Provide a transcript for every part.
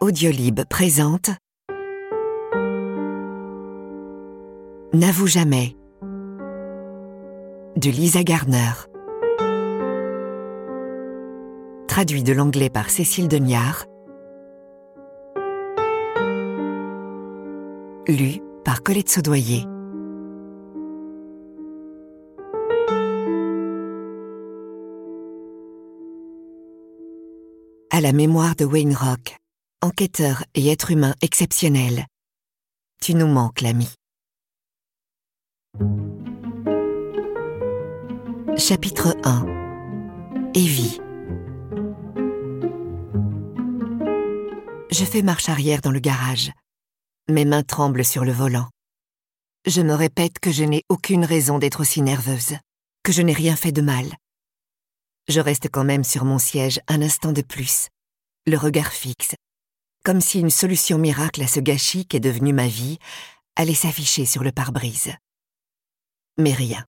Audiolib présente N'avoue jamais de Lisa Garner. Traduit de l'anglais par Cécile Deniard. Lu par Colette Saudoyer. À la mémoire de Wayne Rock, enquêteur et être humain exceptionnel. Tu nous manques, l'ami. Chapitre 1. Evie. Je fais marche arrière dans le garage. Mes mains tremblent sur le volant. Je me répète que je n'ai aucune raison d'être aussi nerveuse, que je n'ai rien fait de mal. Je reste quand même sur mon siège un instant de plus, le regard fixe, comme si une solution miracle à ce gâchis qu'est devenu ma vie allait s'afficher sur le pare-brise. Mais rien.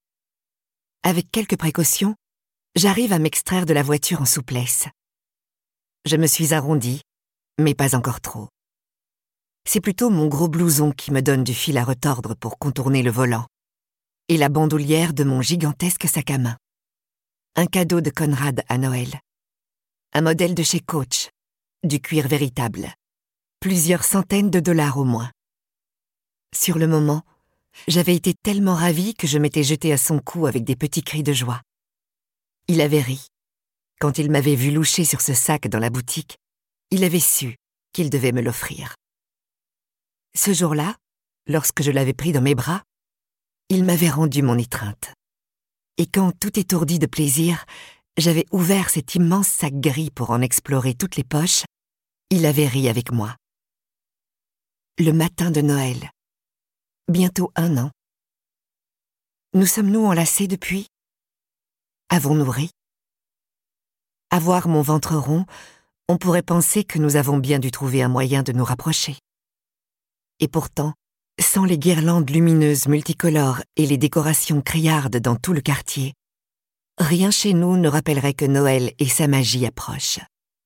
Avec quelques précautions, j'arrive à m'extraire de la voiture en souplesse. Je me suis arrondie, mais pas encore trop. C'est plutôt mon gros blouson qui me donne du fil à retordre pour contourner le volant, et la bandoulière de mon gigantesque sac à main. Un cadeau de Conrad à Noël. Un modèle de chez Coach, du cuir véritable. Plusieurs centaines de dollars au moins. Sur le moment, j'avais été tellement ravie que je m'étais jetée à son cou avec des petits cris de joie. Il avait ri. Quand il m'avait vu loucher sur ce sac dans la boutique, il avait su qu'il devait me l'offrir. Ce jour-là, lorsque je l'avais pris dans mes bras, il m'avait rendu mon étreinte. Et quand, tout étourdi de plaisir, j'avais ouvert cet immense sac gris pour en explorer toutes les poches, il avait ri avec moi. Le matin de Noël. Bientôt 1 an. Nous sommes-nous enlacés depuis? Avons-nous ri? À voir mon ventre rond, on pourrait penser que nous avons bien dû trouver un moyen de nous rapprocher. Et pourtant, sans les guirlandes lumineuses multicolores et les décorations criardes dans tout le quartier, rien chez nous ne rappellerait que Noël et sa magie approchent.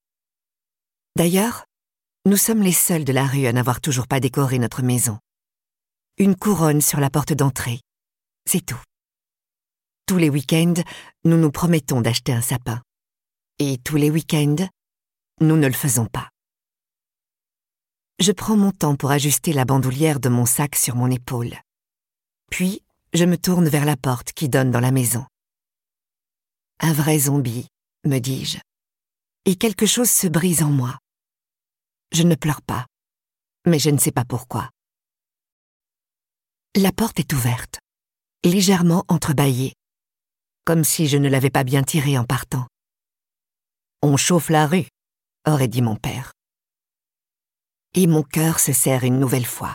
D'ailleurs, nous sommes les seuls de la rue à n'avoir toujours pas décoré notre maison. Une couronne sur la porte d'entrée, c'est tout. Tous les week-ends, nous nous promettons d'acheter un sapin. Et tous les week-ends, nous ne le faisons pas. Je prends mon temps pour ajuster la bandoulière de mon sac sur mon épaule. Puis, je me tourne vers la porte qui donne dans la maison. Un vrai zombie, me dis-je. Et quelque chose se brise en moi. Je ne pleure pas, mais je ne sais pas pourquoi. La porte est ouverte, légèrement entrebâillée, comme si je ne l'avais pas bien tirée en partant. « On chauffe la rue », aurait dit mon père. Et mon cœur se serre une nouvelle fois.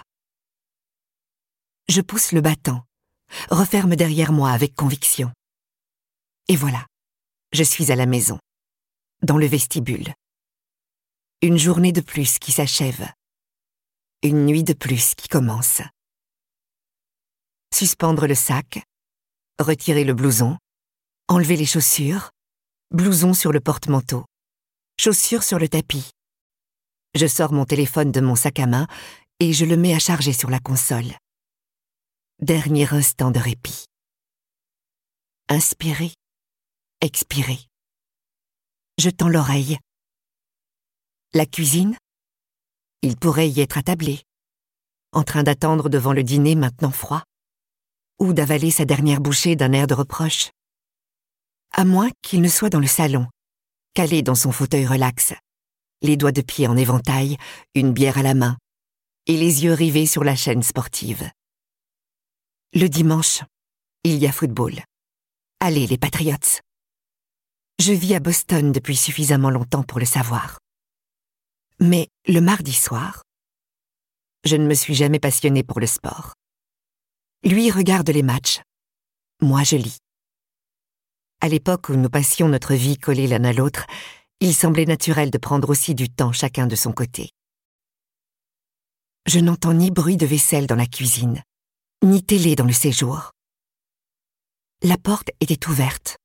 Je pousse le battant, referme derrière moi avec conviction. Et voilà, je suis à la maison, dans le vestibule. Une journée de plus qui s'achève. Une nuit de plus qui commence. Suspendre le sac, retirer le blouson, enlever les chaussures, blouson sur le porte-manteau, chaussures sur le tapis. Je sors mon téléphone de mon sac à main et je le mets à charger sur la console. Dernier instant de répit. Inspirer, expirer. Je tends l'oreille. La cuisine? Il pourrait y être attablé, en train d'attendre devant le dîner maintenant froid, ou d'avaler sa dernière bouchée d'un air de reproche. À moins qu'il ne soit dans le salon, calé dans son fauteuil relax, les doigts de pied en éventail, une bière à la main, et les yeux rivés sur la chaîne sportive. Le dimanche, il y a football. Allez, les Patriots! Je vis à Boston depuis suffisamment longtemps pour le savoir. Mais le mardi soir, je ne me suis jamais passionnée pour le sport. Lui regarde les matchs. Moi, je lis. À l'époque où nous passions notre vie collés l'un à l'autre, il semblait naturel de prendre aussi du temps chacun de son côté. Je n'entends ni bruit de vaisselle dans la cuisine, ni télé dans le séjour. La porte était ouverte.